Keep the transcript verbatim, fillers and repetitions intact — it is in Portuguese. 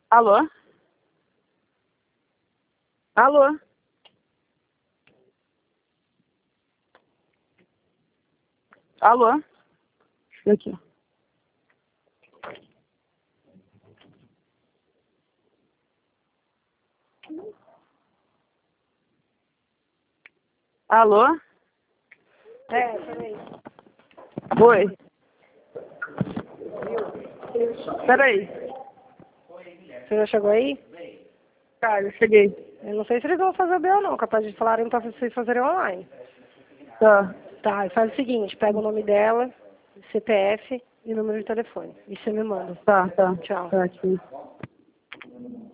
Alô? Alô? Alô? Aqui. Alô? É, peraí. Oi. Peraí. Você já chegou aí? Tá, eu cheguei. Eu não sei se eles vão fazer bem ou não, capaz de falarem pra vocês fazerem online. Tá. Tá, e faz o seguinte, pega o nome dela, C P F e número de telefone. E você me manda. Tá, tá. Tchau. Tá aqui.